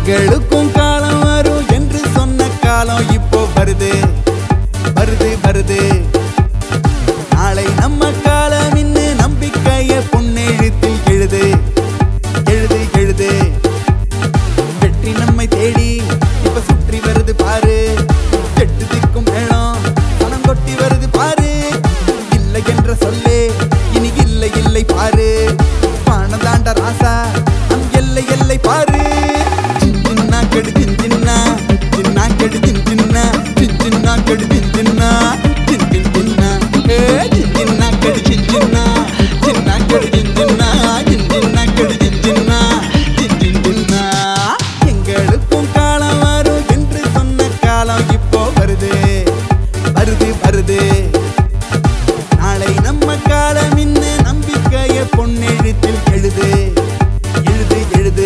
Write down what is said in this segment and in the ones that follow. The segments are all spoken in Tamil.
எங்களுக்கும் காலம் வரும் என்று சொன்ன காலம் இப்போ வருது வருது வருது. நாளை நம்ம காலம் இன்னு நம்பிக்கைய பொன்னெழுத்தில் எழுது எழுது எழுது. வெற்றி நம்மை தேடி இப்ப சுற்றி வருது பாரு. எட்டு திக்கும் மேளம் பணம் கொட்டி வருது பாரு. இல்லை என்ற சொல்லே இனி இல்லை இல்லை பாரு. பணம் தாண்ட ராசா நம் எல்லை எல்லை பாரு. சின்ன கெடு சின்ன சின்ன கெடு சின்ன சின்ன கெடு சின்ன சின்ன சின்ன கெடு சின்ன சின்ன கெடு சின்ன சின்ன கெடு சின்ன சின்ன. எங்களுக்கும் காலம் வரும் என்று சொன்ன காலம் இப்போ வருது வருது வருது. நாளை நம்ம காலம் இன்னு நம்பிக்கைய பொன்னெழுத்தில் எழுது எழுது எழுது.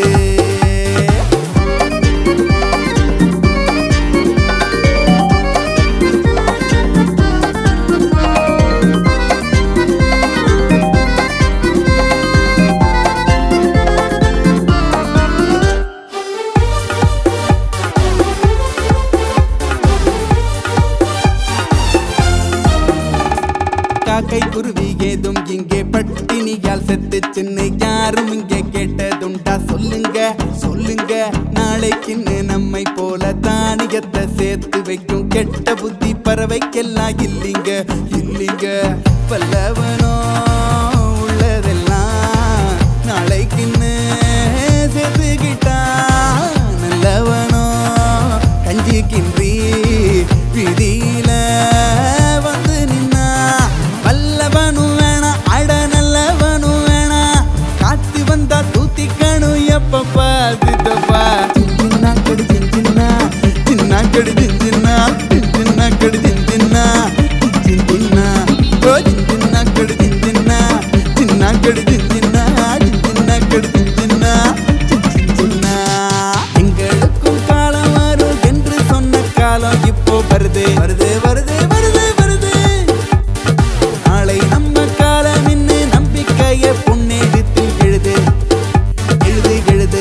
காக்கை குருவி ஏதும் இங்கே பட்டினியால் செத்து சின்ன யாரும் இங்கே கேட்டதுண்டா சொல்லுங்க சொல்லுங்க. நாளைக்குன்னு நம்மை போல தானியத்தை சேர்த்து வைக்கும் கெட்ட புத்தி பறவைக்கெல்லாம் இல்லைங்க இல்லைங்க. பல்லவனோ உள்ளதெல்லாம் நாளைக்குன்னு சேர்த்துக்கிட்டா நல்லவனோ கஞ்சி கின்றி விதியில வந்து நின்னா. வல்லவனும் வேணா அட நல்லவனும் வேணா. காத்து வந்தா தூத்திக்கணும் எப்பப்பா சித்தப்பா. சின்ன கடு சின்ன சின்ன கடு சின்ன சின்ன கடு சின்ன சின்ன ஓ சின்ன கடு சின்ன சின்ன கடு சின்ன சின்ன கடு சின்ன சின்ன. எங்களுக்கும் காலம் வரும் என்று சொன்ன காலம் இப்போ வருது வருது வருது வருது வருது. நாளை நம்ம காலம் இன்னு நம்பிக்கைய பொன்னெழுத்தில் எழுது எழுது எழுது.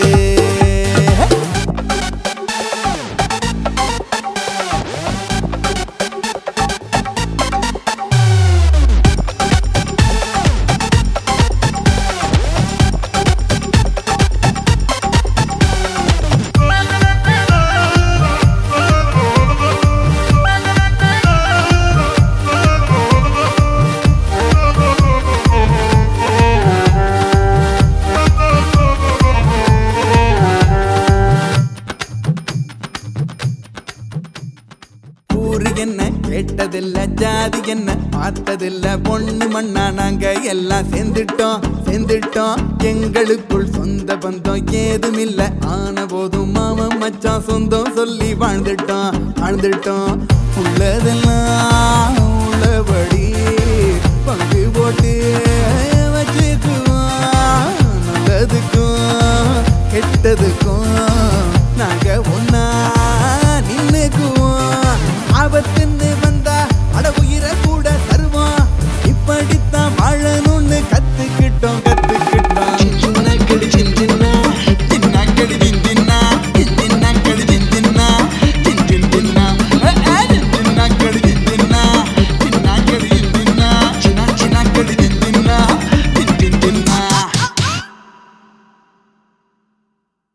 ஊரு என்ன கேட்டதில்ல ஜாதி என்ன பார்த்ததில்ல. பொண்ணு மண்ணா நாங்க எல்லாம் சேர்ந்துட்டோம் சேர்ந்துட்டோம். எங்களுக்குள் சொந்த பந்தம் ஏதுமில்ல ஆன போதும் மாமன் மச்சான் சொந்தம் சொல்லி வாழ்ந்துட்டோம் வாழ்ந்துட்டோம். உள்ளதெல்லாம் உள்ளபடி பங்கு போட்டு வச்சுக்குவோம். நல்லதுக்கும் கெட்டதுக்கும்